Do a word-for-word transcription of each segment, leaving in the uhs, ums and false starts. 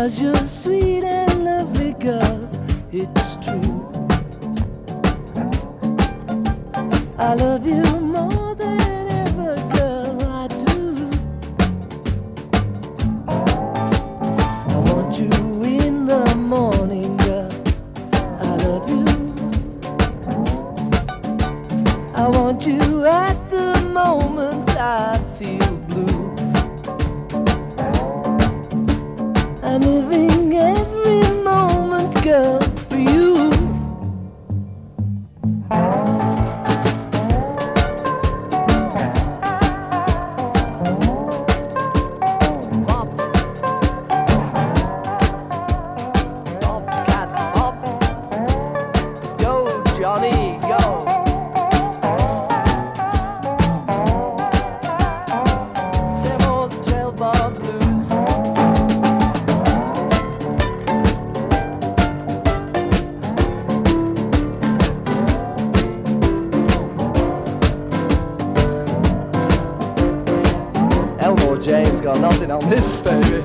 'Cause you're sweet and lovely, girl, it's true. I love you more than ever, girl, I do. I want you in the morning, girl, I love you. I want you at the moment I feel blue. I'm living every moment, girl, for you. Bop. Bop, cat, bop. Go, Johnny, go. Them old twelve-bar blues. Elmore James got nothing on this, baby.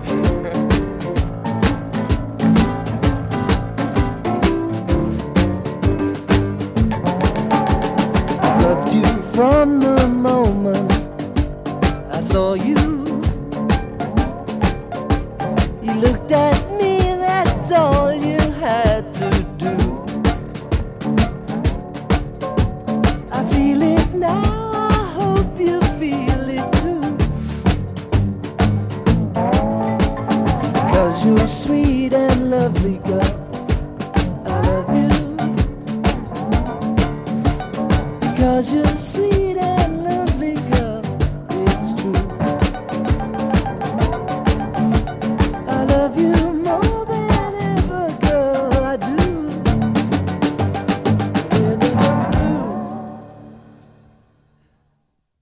I loved you from the moment I saw you. You looked at me, that's all you had to do. I feel it now, I hope you feel it too. 'Cause you're sweet and lovely, girl,